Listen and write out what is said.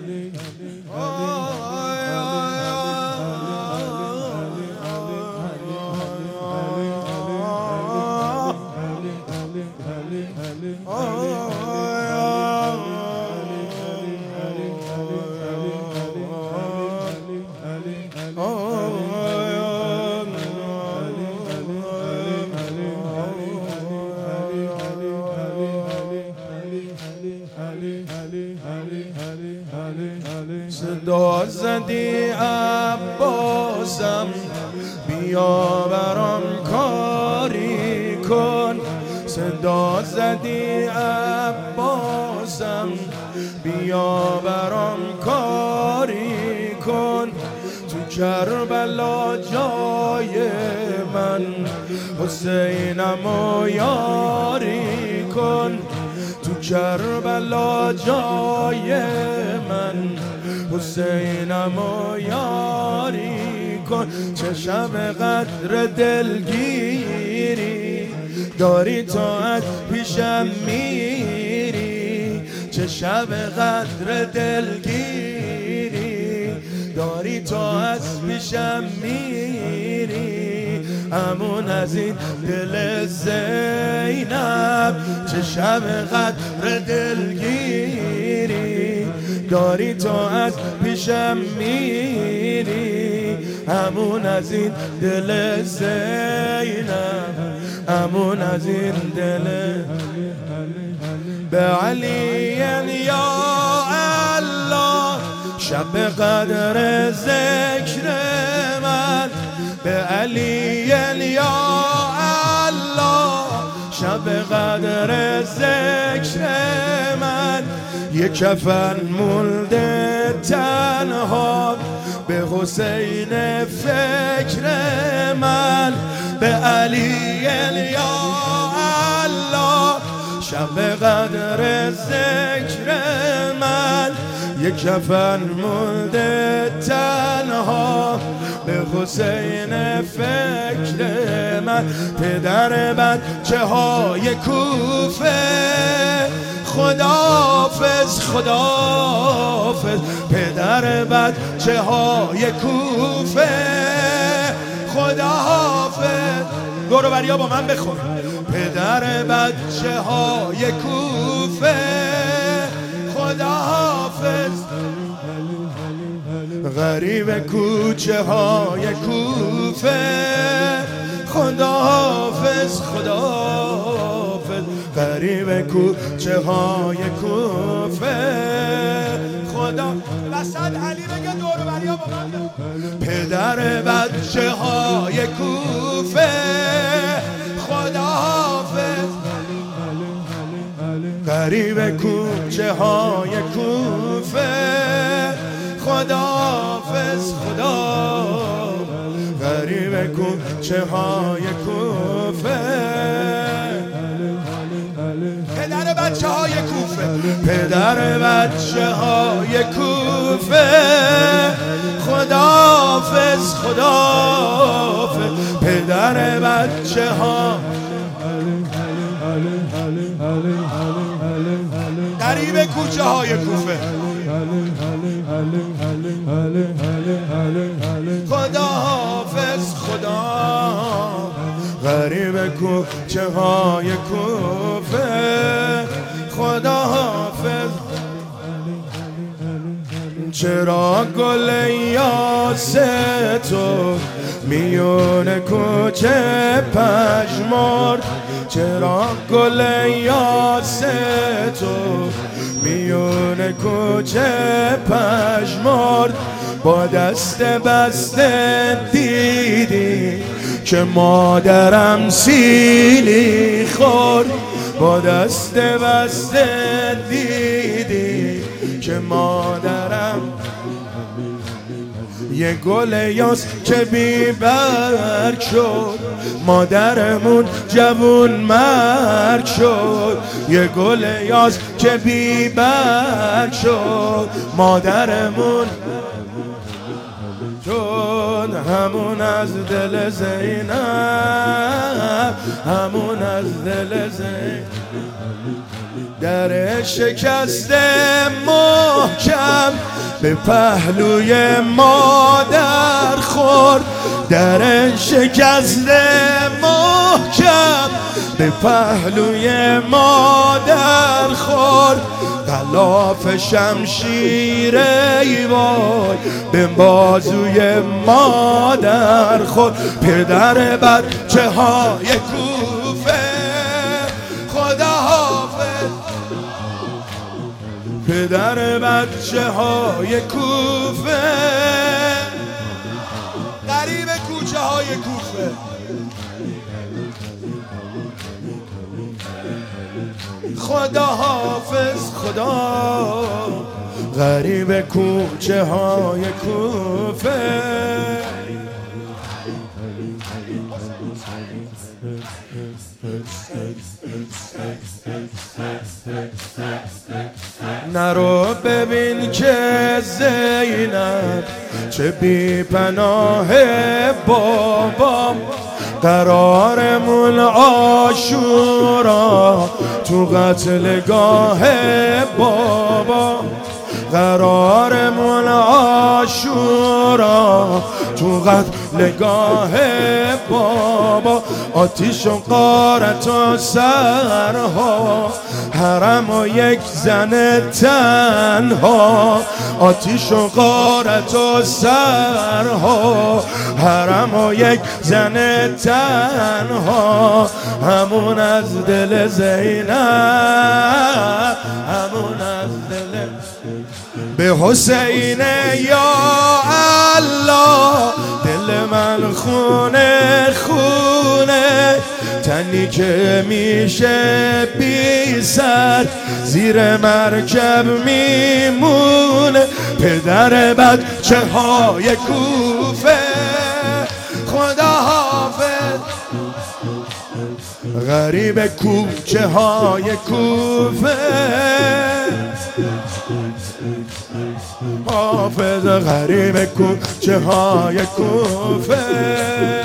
صدا زدی عباسم بیا برام کاری کن، صدا زدی عباسم بیا برام کاری کن، تو کربلا جای من حسینمو یاری کن، تو کربلا جای من حسینمو یاری کن. چه شب قدر دلگیری داری تو از پیشم میری، چه شب قدر دلگیری داری تو از پیشم میری، همون از این دل زینب. چه شب قدر دلگیری داری تو از پیشم میری، همون از این دل زینب، همون از این دل. به علی یا الله شب قدر ذکر من، به علی یا الله شب قدر ذکر من، یک کفن مونده تنها به حسین فکر من، به علی یا الله شب قدر ذکر من، یک کفن مونده تنها به حسین فکر من. پدر بچه های کوفه خداحافظ خداحافظ، پدر بچه های کوفه خداحافظ. گروه بریا با من بخون. پدر بچه های کوفه خداحافظ، غریب کوچه های کوفه خداحافظ خداحافظ، غریب کوچه های کوفه خدا. وسط علی بگه دور بریا با من. پدر بچه های کوفه خداحافظ، غریب کوچه های کوفه خداحافظ خدا، غریب کوچه های کوفه. پدر بچه های کوفه، پدر بچه های کوفه خداحافظ خداحافظ، پدر بچه ها غریب کوچه های کوفه خداحافظ خدا، غریب کوچه های کوفه خداحافظ. چرا گل یاس تو میون کوچه پژمرد، چرا گل یاس تو میون کوچه پژمرد، با دست بسته دیدی که مادرم سیلی خورد، با دست بسته دیدی که مادرم. یه گل یاس که بیبرگ شد مادرمون جوون مرگ شد، یه گل یاس که بیبرگ شد مادرمون، چون همون از دل زینب، همون از دل زینب. در شکسته محکم به پهلوی مادر خورد، در شکسته محکم به پهلوی مادر خورد. غلاف شمشیر ای وای به بازوی مادر خورد. پدر بچه های کوفه خدا حافظ، پدر بچه های کوفه، غریب کوچه های کوفه. خدا حافظ خدا، غریب کوچه های کوفه. نرو ببین که زینب چه بی پناه بابام، قرارمون عاشورا تو قتلگاه بابا، قرارمون عاشورا تو قتلگاه بابا. آتیش و غارت و سرها، حرم و یک زن تنها. آتیش و غارت و سرها، حرم و یک زن تنها. همون از دل زینب، همون از دل به حسین یا الله. دل من خونه خونه، تنی که میشه بی سر زیر مرکب میمونه. پدر بچه های کوفه خدا حافظ، غریب کوچه های کوفه. حافظ غریب کوچه های کوفه.